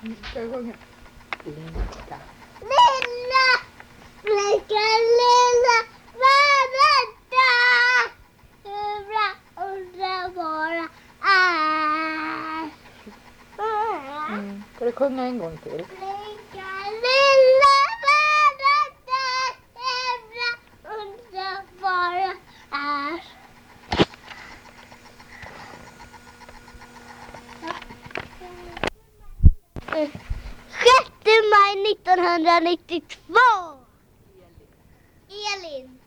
Ska jag sjunga? Lilla. Lilla flickan, lilla världen, hur bra underbara är. Ska du sjunga en gång till? Flickan, lilla världen, hur bra underbara är. 6 maj 1992. Elin.